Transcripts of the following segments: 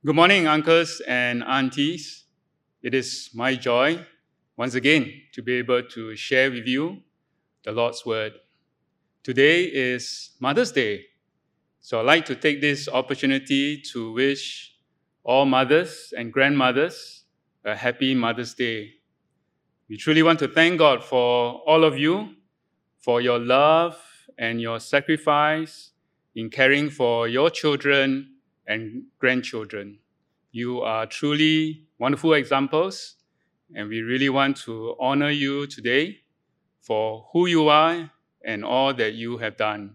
Good morning, uncles and aunties. It is my joy, once again, to be able to share with you the Lord's Word. Today is Mother's Day, so I'd like to take this opportunity to wish all mothers and grandmothers a happy Mother's Day. We truly want to thank God for all of you, for your love and your sacrifice in caring for your children and grandchildren. You are truly wonderful examples, and we really want to honor you today for who you are and all that you have done.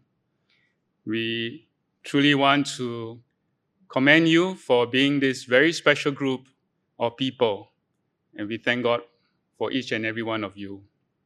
We truly want to commend you for being this very special group of people, and we thank God for each and every one of you.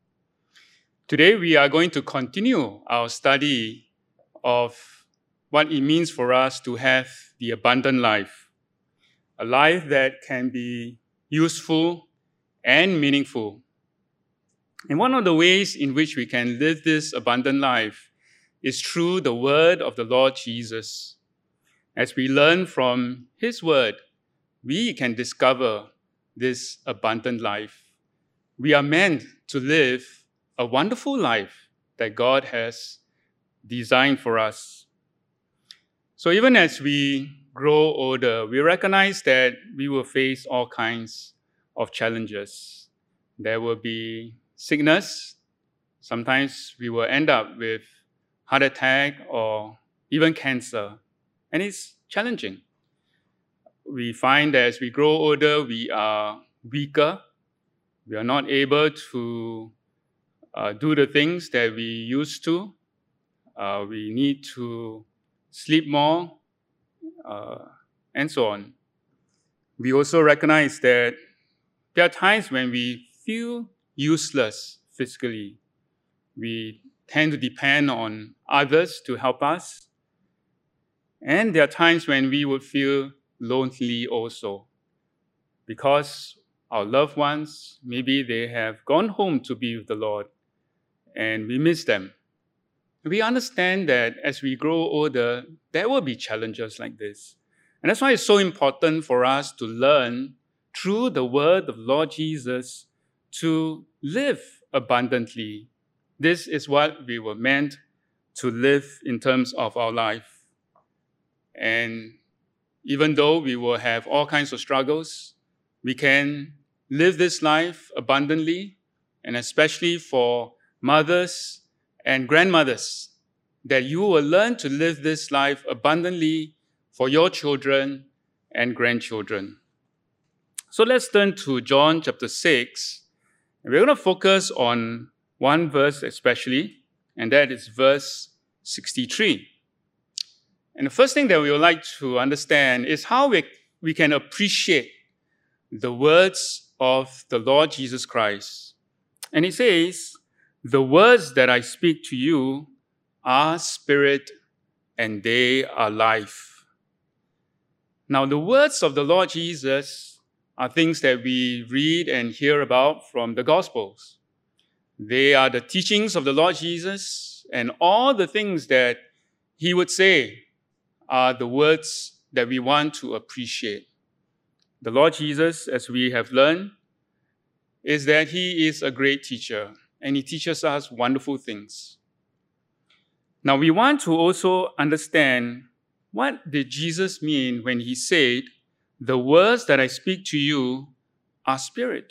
Today, we are going to continue our study of what it means for us to have the abundant life, a life that can be useful and meaningful. And one of the ways in which we can live this abundant life is through the word of the Lord Jesus. As we learn from his word, we can discover this abundant life. We are meant to live a wonderful life that God has designed for us. So even as we grow older, we recognize that we will face all kinds of challenges. There will be sickness. Sometimes we will end up with heart attack or even cancer, and it's challenging. We find that as we grow older, we are weaker. We are not able to do the things that we used to. We need to sleep more, and so on. We also recognize that there are times when we feel useless physically. We tend to depend on others to help us. And there are times when we would feel lonely also, because our loved ones, maybe they have gone home to be with the Lord, and we miss them. We understand that as we grow older, there will be challenges like this. And that's why it's so important for us to learn through the word of Lord Jesus to live abundantly. This is what we were meant to live in terms of our life. And even though we will have all kinds of struggles, we can live this life abundantly, and especially for mothers and grandmothers, that you will learn to live this life abundantly for your children and grandchildren. So let's turn to John chapter 6. And we're going to focus on one verse especially, and that is verse 63. And the first thing that we would like to understand is how we can appreciate the words of the Lord Jesus Christ. And he says, "The words that I speak to you are spirit and they are life." Now, the words of the Lord Jesus are things that we read and hear about from the Gospels. They are the teachings of the Lord Jesus, and all the things that he would say are the words that we want to appreciate. The Lord Jesus, as we have learned, is that he is a great teacher, and he teaches us wonderful things. Now, we want to also understand, what did Jesus mean when he said, "The words that I speak to you are spirit"?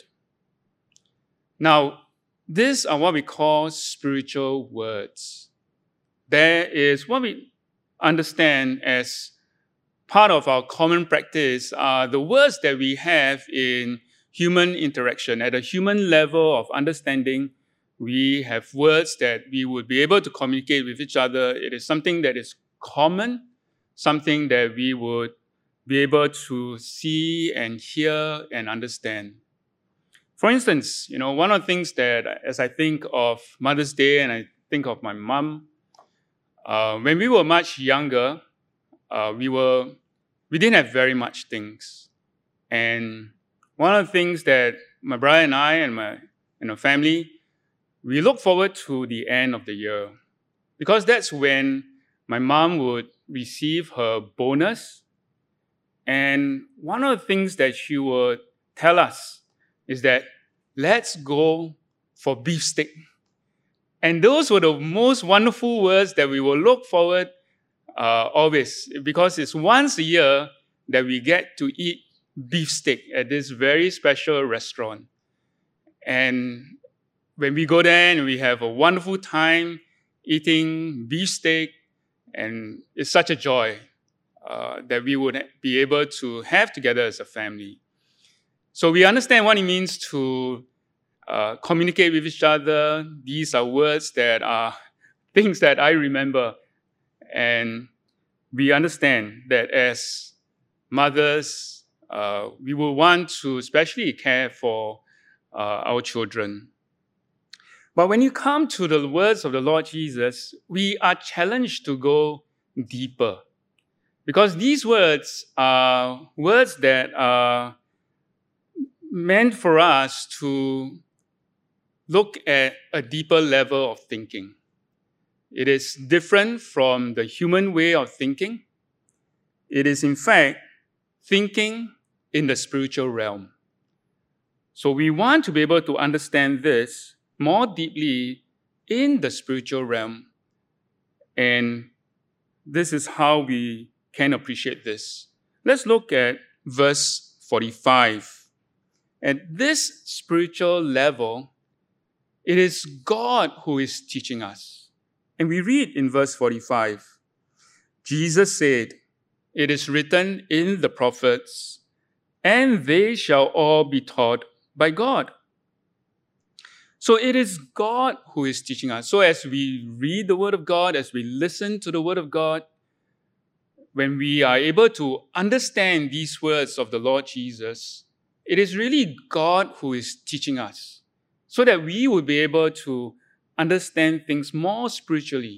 Now, these are what we call spiritual words. There is what we understand as part of our common practice are the words that we have in human interaction. At a human level of understanding, we have words that we would be able to communicate with each other. It is something that is common, something that we would be able to see and hear and understand. For instance, one of the things that as I think of Mother's Day and I think of my mom, when we were much younger, we didn't have very much things. And one of the things that my brother and I and my family, we look forward to the end of the year, because that's when my mom would receive her bonus And one of the things that she would tell us is that let's go for beefsteak. And those were the most wonderful words that we will look forward always, because it's once a year that we get to eat beefsteak at this very special restaurant. And when we go there and we have a wonderful time eating beefsteak, and it's such a joy that we would be able to have together as a family. So we understand what it means to communicate with each other. These are words that are things that I remember. And we understand that as mothers, we will want to especially care for our children. But when you come to the words of the Lord Jesus, we are challenged to go deeper. Because these words are words that are meant for us to look at a deeper level of thinking. It is different from the human way of thinking. It is, in fact, thinking in the spiritual realm. So we want to be able to understand this more deeply in the spiritual realm. And this is how we can appreciate this. Let's look at verse 45. At this spiritual level, it is God who is teaching us. And we read in verse 45, Jesus said, "It is written in the prophets, and they shall all be taught by God." So it is God who is teaching us. So as we read the Word of God, as we listen to the Word of God, when we are able to understand these words of the Lord Jesus, it is really God who is teaching us so that we will be able to understand things more spiritually.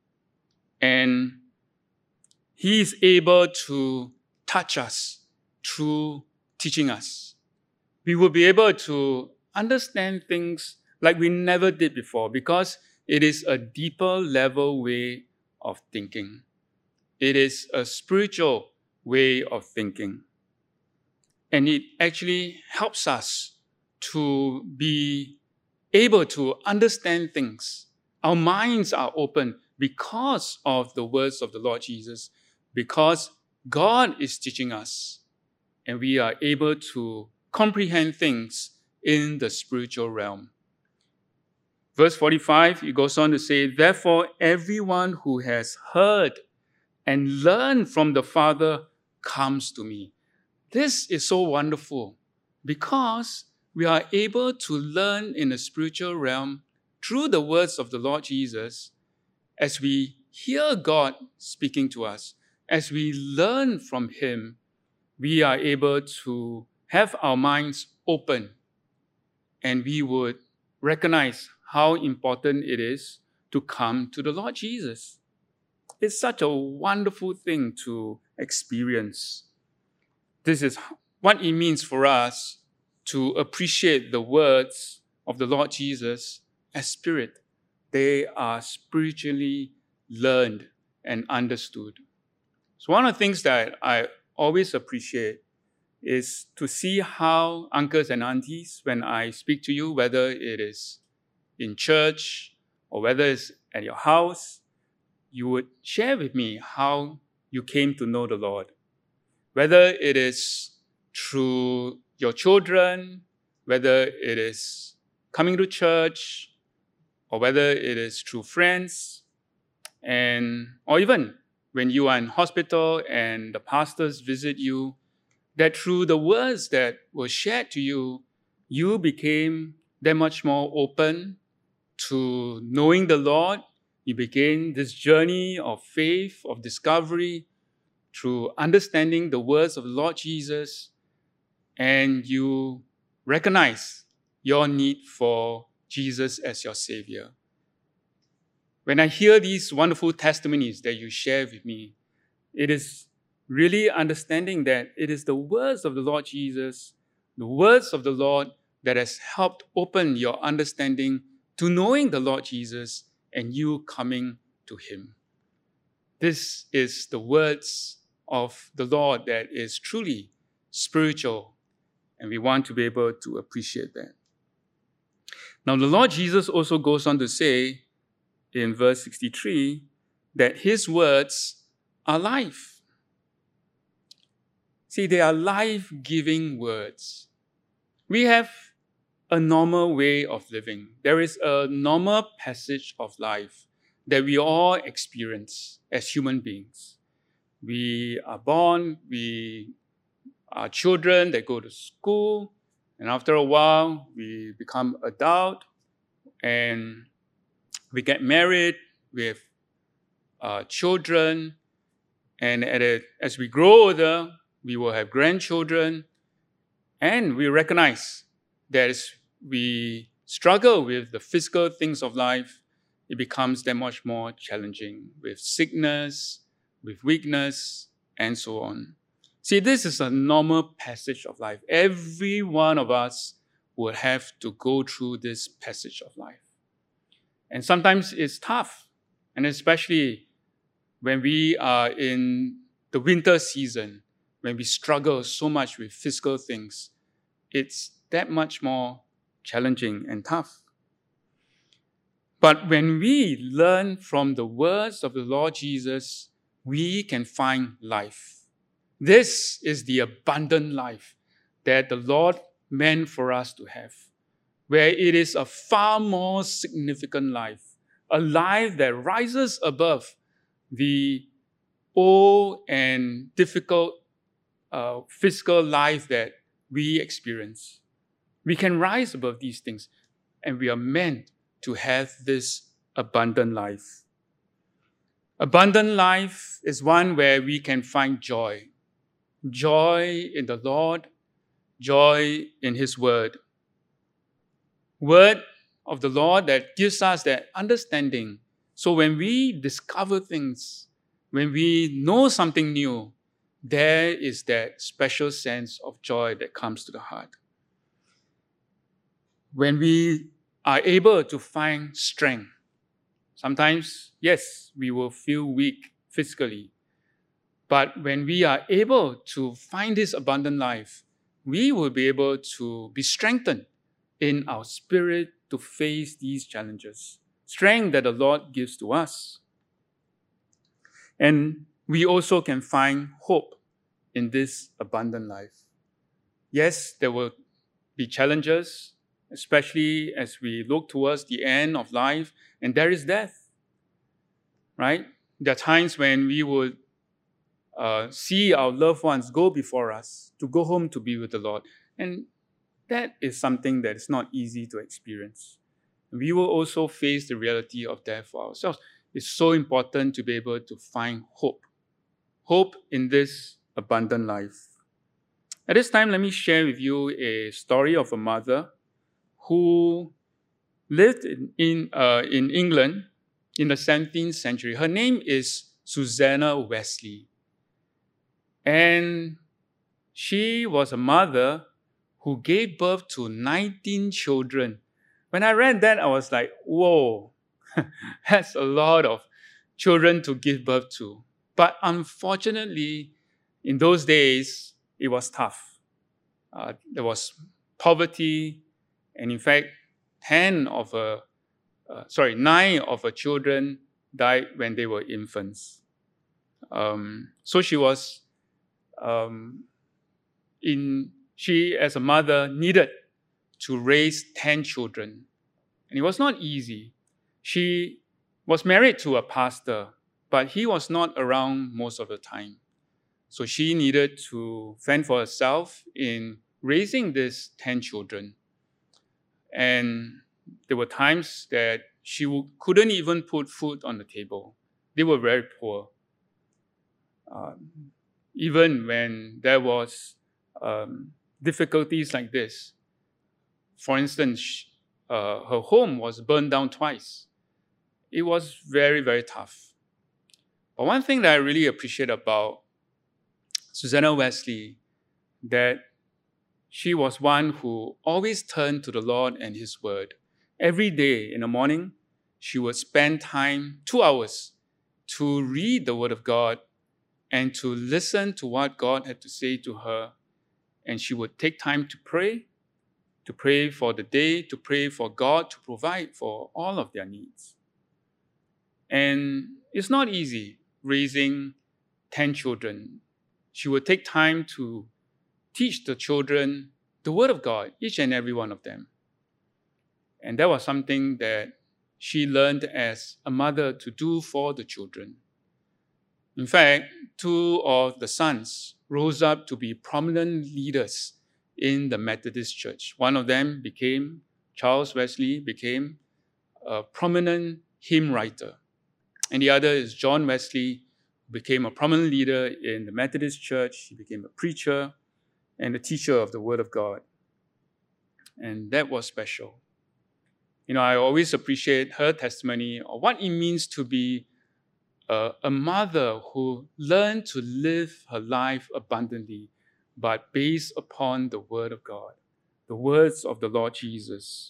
And He is able to touch us through teaching us. We will be able to understand things like we never did before because it is a deeper level way of thinking. It is a spiritual way of thinking. And it actually helps us to be able to understand things. Our minds are open because of the words of the Lord Jesus, because God is teaching us, and we are able to comprehend things in the spiritual realm. Verse 45, it goes on to say, "Therefore, everyone who has heard and learned from the Father comes to me." This is so wonderful because we are able to learn in the spiritual realm through the words of the Lord Jesus as we hear God speaking to us. As we learn from Him, we are able to have our minds open, and we would recognize how important it is to come to the Lord Jesus. It's such a wonderful thing to experience. This is what it means for us to appreciate the words of the Lord Jesus as spirit. They are spiritually learned and understood. So one of the things that I always appreciate is to see how uncles and aunties, when I speak to you, whether it is in church or whether it's at your house, you would share with me how you came to know the Lord. Whether it is through your children, whether it is coming to church, or whether it is through friends, or even when you are in hospital and the pastors visit you, that through the words that were shared to you, you became that much more open to knowing the Lord. You began this journey of faith, of discovery, through understanding the words of the Lord Jesus, and you recognize your need for Jesus as your Savior. When I hear these wonderful testimonies that you share with me, it is really understanding that it is the words of the Lord Jesus, the words of the Lord that has helped open your understanding to knowing the Lord Jesus and you coming to Him. This is the words of the Lord that is truly spiritual, and we want to be able to appreciate that. Now, the Lord Jesus also goes on to say in verse 63 that his words are life. See, they are life-giving words. We have a normal way of living. There is a normal passage of life that we all experience as human beings. We are born, we are children that go to school, and after a while, we become adult, and we get married, we have children, and as we grow older, we will have grandchildren, and we recognize that as we struggle with the physical things of life, it becomes that much more challenging with sickness, with weakness, and so on. See, this is a normal passage of life. Every one of us will have to go through this passage of life. And sometimes it's tough, and especially when we are in the winter season, when we struggle so much with physical things, it's that much more challenging and tough. But when we learn from the words of the Lord Jesus, we can find life. This is the abundant life that the Lord meant for us to have, where it is a far more significant life, a life that rises above the old and difficult physical life that we experience. We can rise above these things, and we are meant to have this abundant life. Abundant life is one where we can find joy. Joy in the Lord, joy in His Word. Word of the Lord that gives us that understanding. So when we discover things, when we know something new, there is that special sense of joy that comes to the heart. When we are able to find strength, sometimes, yes, we will feel weak physically. But when we are able to find this abundant life, we will be able to be strengthened in our spirit to face these challenges. Strength that the Lord gives to us. And we also can find hope in this abundant life. Yes, there will be challenges, especially as we look towards the end of life, and there is death, right? There are times when we would see our loved ones go before us, to go home to be with the Lord. And that is something that is not easy to experience. We will also face the reality of death for ourselves. It's so important to be able to find hope. Hope in this abundant life. At this time, let me share with you a story of a mother who lived in England in the 17th century. Her name is Susanna Wesley. And she was a mother who gave birth to 19 children. When I read that, I was like, whoa, that's a lot of children to give birth to. But unfortunately, in those days, it was tough. There was poverty, and in fact, 9 of her children died when they were infants. So she was, she as a mother needed to raise 10 children. And it was not easy. She was married to a pastor, but he was not around most of the time. So she needed to fend for herself in raising these 10 children. And there were times that she couldn't even put food on the table. They were very poor. Even when there was difficulties like this. For instance, her home was burned down twice. It was very, very tough. But one thing that I really appreciate about Susanna Wesley, that she was one who always turned to the Lord and His Word. Every day in the morning, she would spend time, 2 hours, to read the Word of God and to listen to what God had to say to her. And she would take time to pray for the day, to pray for God to provide for all of their needs. And it's not easy raising 10 children. She would take time to teach the children the Word of God, each and every one of them. And that was something that she learned as a mother to do for the children. In fact, 2 of the sons rose up to be prominent leaders in the Methodist Church. One of them Charles Wesley became a prominent hymn writer. And the other is John Wesley, who became a prominent leader in the Methodist Church. He became a preacher and a teacher of the Word of God. And that was special. I always appreciate her testimony of what it means to be a mother who learned to live her life abundantly, but based upon the Word of God, the words of the Lord Jesus.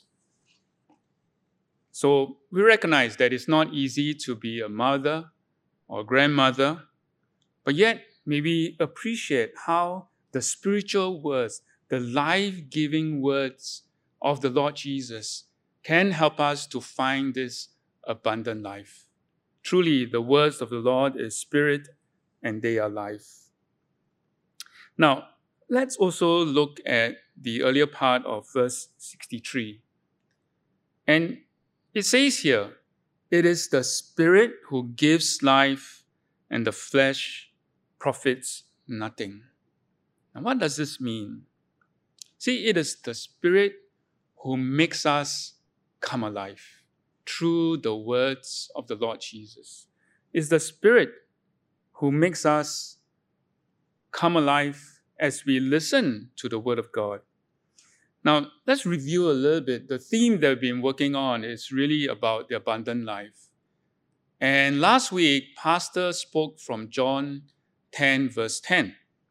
So we recognize that it's not easy to be a mother or grandmother, but yet may we appreciate how the spiritual words, the life-giving words of the Lord Jesus can help us to find this abundant life. Truly, the words of the Lord is spirit and they are life. Now, let's also look at the earlier part of verse 63. And it says here, it is the Spirit who gives life and the flesh profits nothing. Now, what does this mean? See, it is the Spirit who makes us come alive through the words of the Lord Jesus. It's the Spirit who makes us come alive as we listen to the Word of God. Now, let's review a little bit. The theme that we've been working on is really about the abundant life. And last week, Pastor spoke from John 10, verse 10,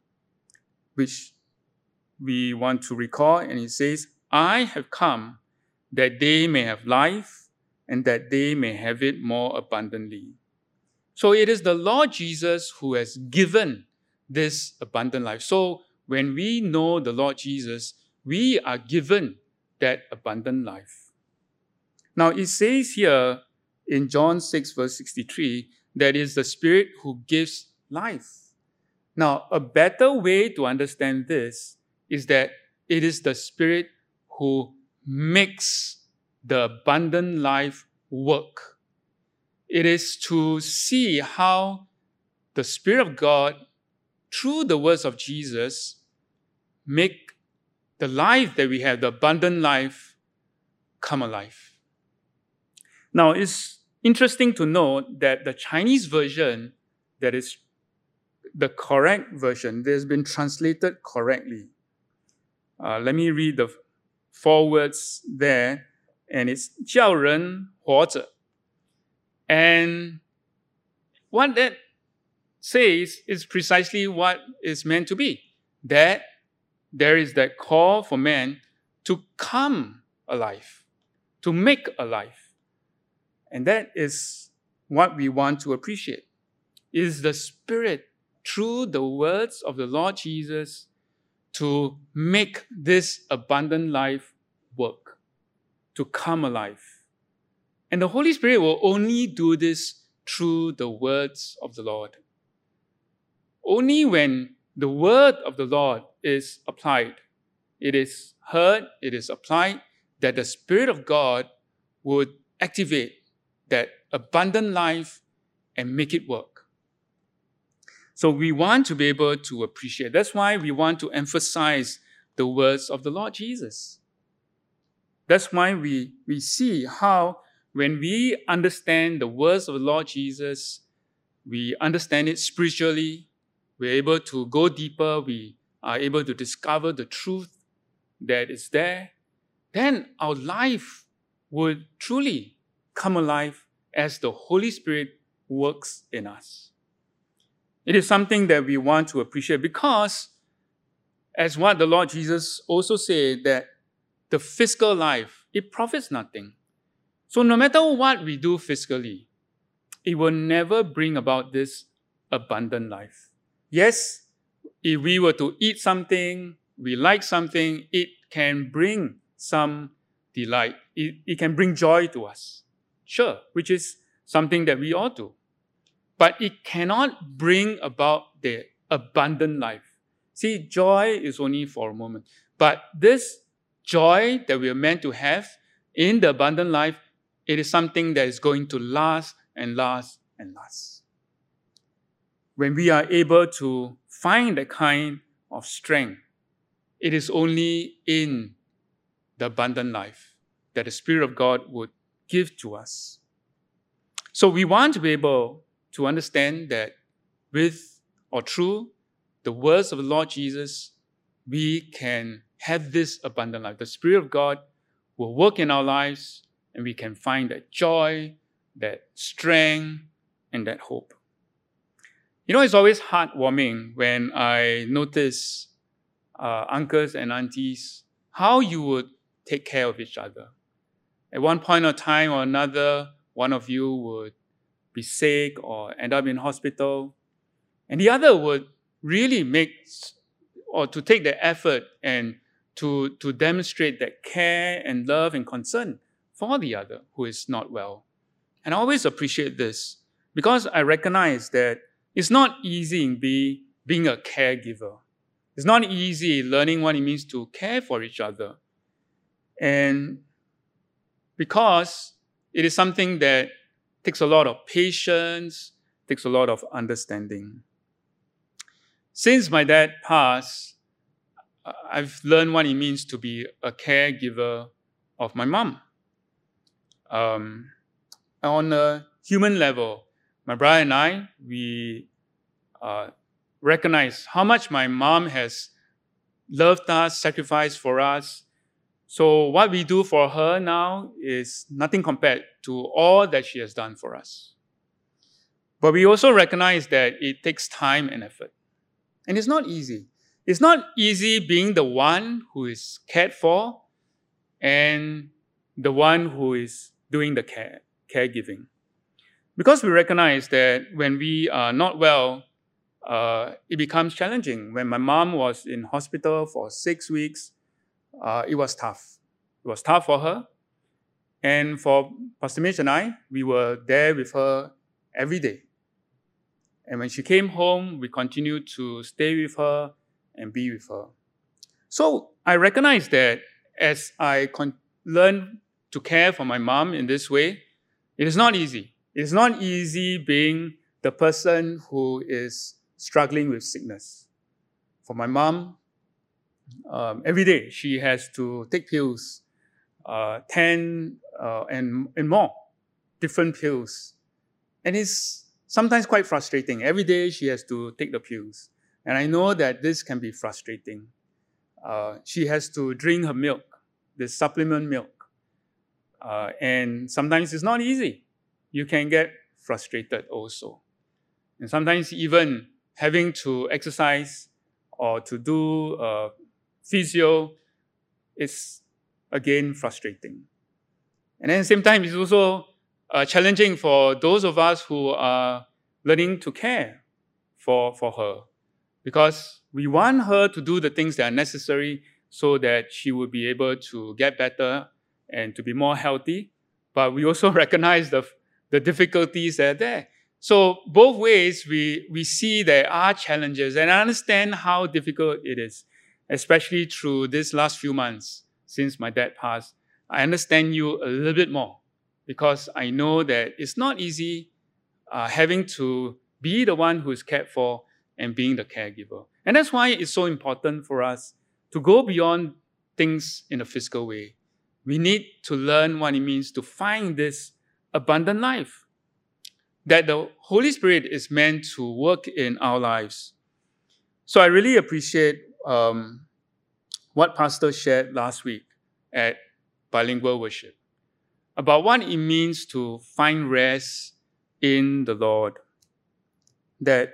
which we want to recall. And he says, I have come that they may have life and that they may have it more abundantly. So it is the Lord Jesus who has given this abundant life. So when we know the Lord Jesus, we are given that abundant life. Now it says here in John 6 verse 63, that is the Spirit who gives life. Now a better way to understand this is that it is the Spirit who makes the abundant life work. It is to see how the Spirit of God, through the words of Jesus, make the life that we have, the abundant life, come alive. Now, it's interesting to note that the Chinese version, that is the correct version, has been translated correctly. Let me read the 4 words there, and it's 叫人活着. And what that says is precisely what is meant to be, that there is that call for man to come alive, to make alive. And that is what we want to appreciate, is the Spirit, through the words of the Lord Jesus, to make this abundant life work, to come alive. And the Holy Spirit will only do this through the words of the Lord. Only when the word of the Lord is applied, it is heard, it is applied, that the Spirit of God would activate that abundant life and make it work. So we want to be able to appreciate. That's why we want to emphasize the words of the Lord Jesus. That's why we see how when we understand the words of the Lord Jesus, we understand it spiritually, we're able to go deeper, we are able to discover the truth that is there, then our life would truly come alive as the Holy Spirit works in us. It is something that we want to appreciate because, as what the Lord Jesus also said, that the physical life, it profits nothing. So no matter what we do physically, it will never bring about this abundant life. Yes, if we were to eat something, we like something, it can bring some delight. It can bring joy to us. Sure, which is something that we ought to. But it cannot bring about the abundant life. See, joy is only for a moment. But this joy that we are meant to have in the abundant life, it is something that is going to last and last and last. When we are able to find that kind of strength, it is only in the abundant life that the Spirit of God would give to us. So we want to be able to understand that with or through the words of the Lord Jesus, we can have this abundant life. The Spirit of God will work in our lives, and we can find that joy, that strength, and that hope. You know, it's always heartwarming when I notice uncles and aunties, how you would take care of each other. At one point of time or another, one of you would be sick or end up in hospital, and the other would really to take the effort and to demonstrate that care and love and concern for the other who is not well. And I always appreciate this because I recognize that it's not easy in being a caregiver. It's not easy learning what it means to care for each other. And because it is something that takes a lot of patience, takes a lot of understanding. Since my dad passed, I've learned what it means to be a caregiver of my mom. On a human level, my brother and I, we recognize how much my mom has loved us, sacrificed for us. So what we do for her now is nothing compared to all that she has done for us. But we also recognize that it takes time and effort. And it's not easy. It's not easy being the one who is cared for and the one who is doing the caregiving. Because we recognize that when we are not well, it becomes challenging. When my mom was in hospital for 6 weeks, it was tough. It was tough for her. And for Pastor Mitch and I, we were there with her every day. And when she came home, we continued to stay with her and be with her. So I recognize that as I learn to care for my mom in this way, it is not easy. It is not easy being the person who is struggling with sickness. For my mom, every day she has to take pills, 10 and more different pills. And it's sometimes quite frustrating. Every day she has to take the pills. And I know that this can be frustrating. She has to drink her milk, the supplement milk. And sometimes it's not easy. You can get frustrated also. And sometimes even having to exercise or to do physio is again frustrating. And then at the same time, it's also challenging for those of us who are learning to care for her. Because we want her to do the things that are necessary so that she will be able to get better and to be more healthy. But we also recognize the difficulties that are there. So both ways, we see there are challenges. And I understand how difficult it is, especially through these last few months since my dad passed. I understand you a little bit more because I know that it's not easy having to be the one who is cared for and being the caregiver. And that's why it's so important for us to go beyond things in a physical way. We need to learn what it means to find this abundant life, that the Holy Spirit is meant to work in our lives. So I really appreciate what Pastor shared last week at Bilingual Worship about what it means to find rest in the Lord, that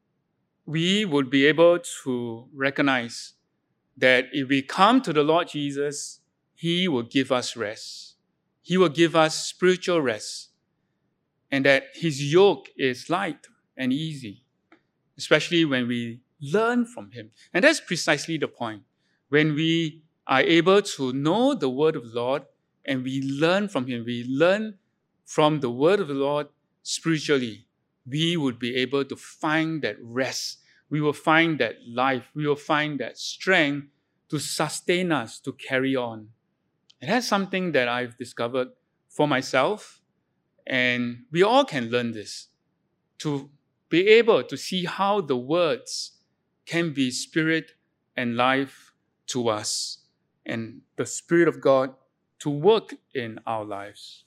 we would be able to recognize that if we come to the Lord Jesus, He will give us rest. He will give us spiritual rest. And that His yoke is light and easy. especially when we learn from him. And that's precisely the point. When we are able to know the word of the Lord and we learn from him, we learn from the word of the Lord spiritually, we would be able to find that rest. We will find that life. We will find that strength to sustain us, to carry on. And that's something that I've discovered for myself. And we all can learn this, to be able to see how the words can be spirit and life to us, and the Spirit of God to work in our lives.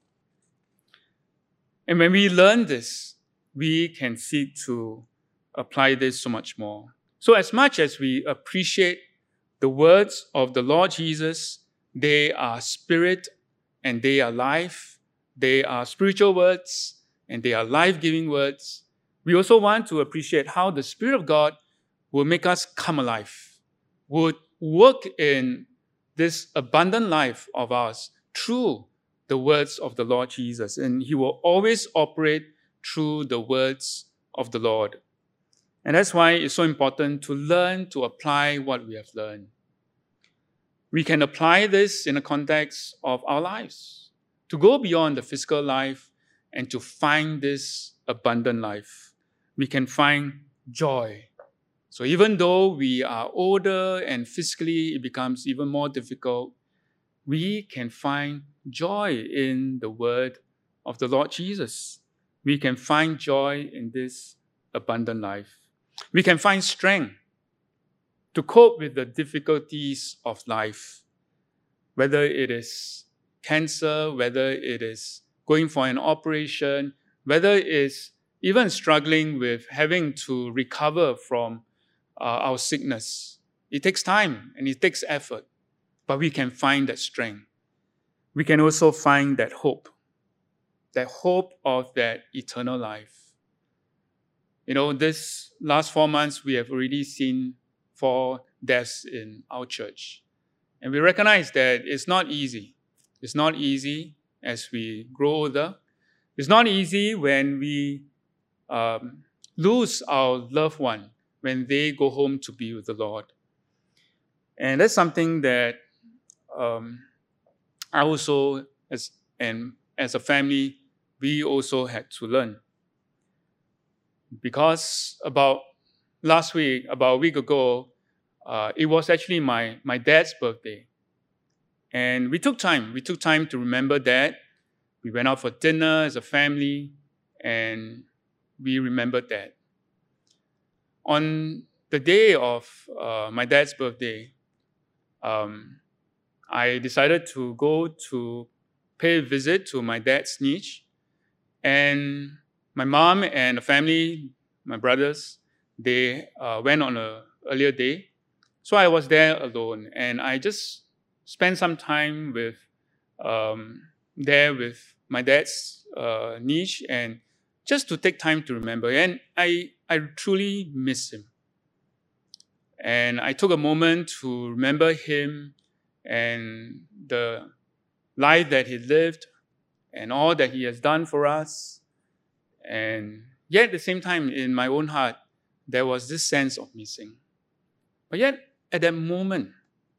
And when we learn this, we can seek to apply this so much more. So as much as we appreciate the words of the Lord Jesus, they are spirit and they are life. They are spiritual words and they are life-giving words. We also want to appreciate how the Spirit of God will make us come alive, would work in this abundant life of ours through the words of the Lord Jesus. And he will always operate through the words of the Lord. And that's why it's so important to learn to apply what we have learned. We can apply this in the context of our lives, to go beyond the physical life and to find this abundant life. We can find joy. So even though we are older and physically it becomes even more difficult, we can find joy in the word of the Lord Jesus. We can find joy in this abundant life. We can find strength to cope with the difficulties of life, whether it is cancer, whether it is going for an operation, whether it is even struggling with having to recover from our sickness. It takes time and it takes effort, but we can find that strength. We can also find that hope of that eternal life. This last 4 months, we have already seen 4 deaths in our church. And we recognize that it's not easy. It's not easy as we grow older. It's not easy when we lose our loved one, when they go home to be with the Lord. And that's something that I also, as a family, we also had to learn. Because about a week ago, it was actually my dad's birthday. And we took time to remember Dad. We went out for dinner as a family, and we remembered Dad. On the day of my dad's birthday, I decided to go to pay a visit to my dad's niche. And my mom and the family, my brothers, they went on an earlier day. So I was there alone, and I just spent some time with my dad's niche, and just to take time to remember. And I truly miss him. And I took a moment to remember him and the life that he lived and all that he has done for us. And yet at the same time, in my own heart, there was this sense of missing. But yet, at that moment,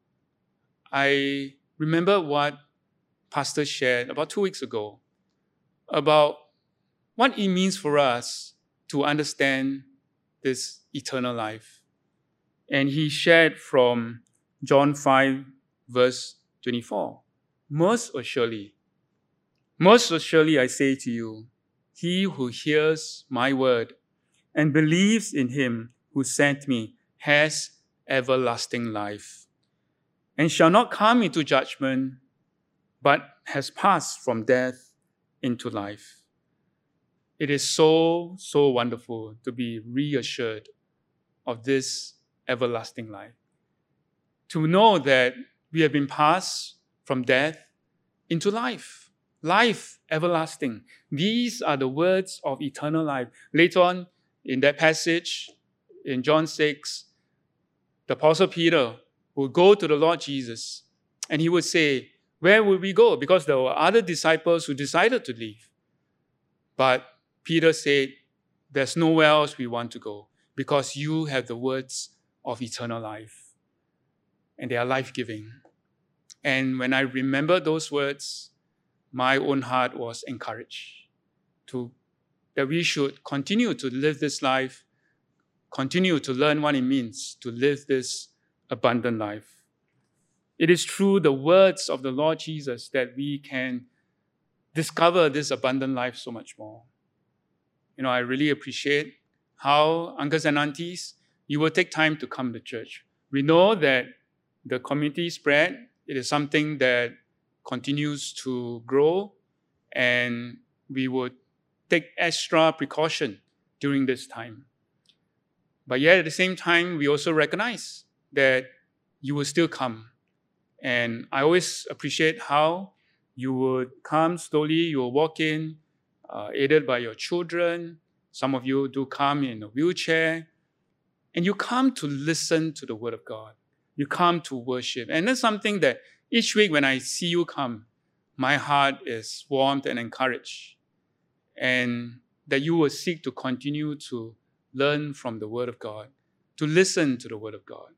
I remember what Pastor shared about 2 weeks ago about what it means for us to understand this eternal life. And he shared from John 5, verse 24. Most assuredly I say to you, he who hears my word and believes in him who sent me has everlasting life, and shall not come into judgment, but has passed from death into life. It is so, so wonderful to be reassured of this everlasting life. To know that we have been passed from death into life. Life everlasting. These are the words of eternal life. Later on in that passage, in John 6, the Apostle Peter would go to the Lord Jesus and he would say, where would we go? Because there were other disciples who decided to leave. But Peter said, there's nowhere else we want to go. because you have the words of eternal life, and they are life-giving. And when I remember those words, my own heart was encouraged that we should continue to live this life, continue to learn what it means to live this abundant life. It is through the words of the Lord Jesus that we can discover this abundant life so much more. I really appreciate how, uncles and aunties, you will take time to come to church. We know that the community spread, it is something that continues to grow, and we would take extra precaution during this time. But yet at the same time, we also recognize that you will still come. And I always appreciate how you would come slowly, you will walk in, aided by your children. Some of you do come in a wheelchair. And you come to listen to the Word of God. You come to worship. And that's something that each week when I see you come, my heart is warmed and encouraged. And that you will seek to continue to learn from the Word of God, to listen to the Word of God.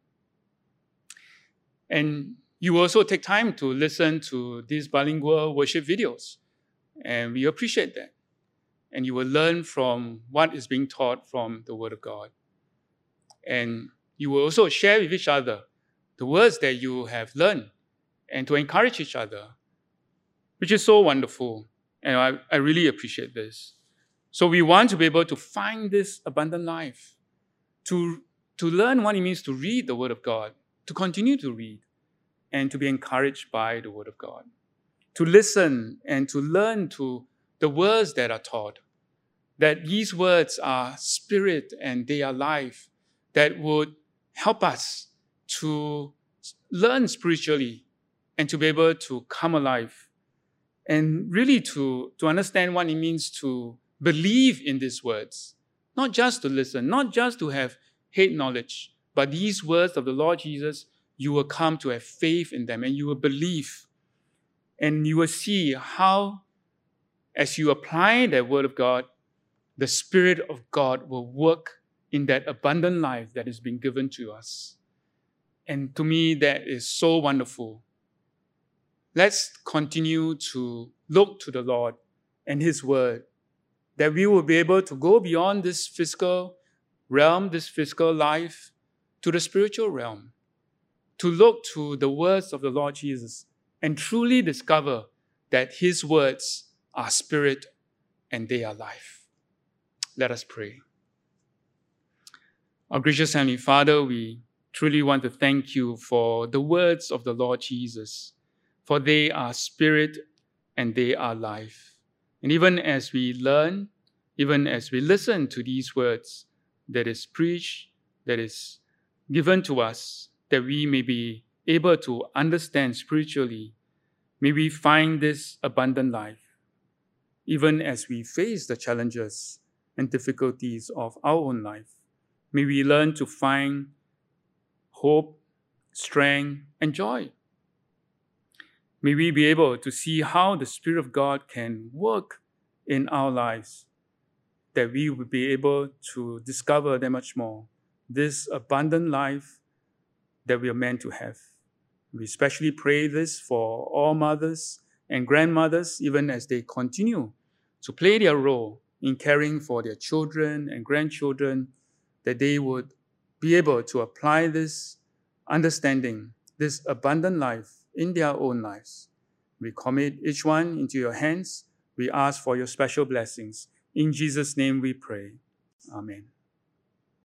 And you also take time to listen to these bilingual worship videos. And we appreciate that. And you will learn from what is being taught from the Word of God. And you will also share with each other the words that you have learned and to encourage each other, which is so wonderful. And I really appreciate this. So we want to be able to find this abundant life, to learn what it means to read the Word of God, to continue to read, and to be encouraged by the Word of God, to listen and to learn to the words that are taught, that these words are spirit and they are life, that would help us to learn spiritually and to be able to come alive, and really to understand what it means to believe in these words, not just to listen, not just to have head knowledge, but these words of the Lord Jesus, you will come to have faith in them and you will believe. And you will see how, as you apply that Word of God, the Spirit of God will work in that abundant life that is being given to us. And to me, that is so wonderful. Let's continue to look to the Lord and His Word, that we will be able to go beyond this physical realm, this physical life, to the spiritual realm, to look to the words of the Lord Jesus and truly discover that His words are spirit and they are life. Let us pray. Our gracious Heavenly Father, we truly want to thank you for the words of the Lord Jesus, for they are spirit and they are life. And even as we learn, even as we listen to these words that is preached, that is given to us, that we may be able to understand spiritually, may we find this abundant life, even as we face the challenges and difficulties of our own life. May we learn to find hope, strength, and joy. May we be able to see how the Spirit of God can work in our lives, that we will be able to discover that much more, this abundant life that we are meant to have. We especially pray this for all mothers and grandmothers, even as they continue to play their role in caring for their children and grandchildren, that they would be able to apply this understanding, this abundant life in their own lives. We commit each one into your hands. We ask for your special blessings. In Jesus' name we pray. Amen.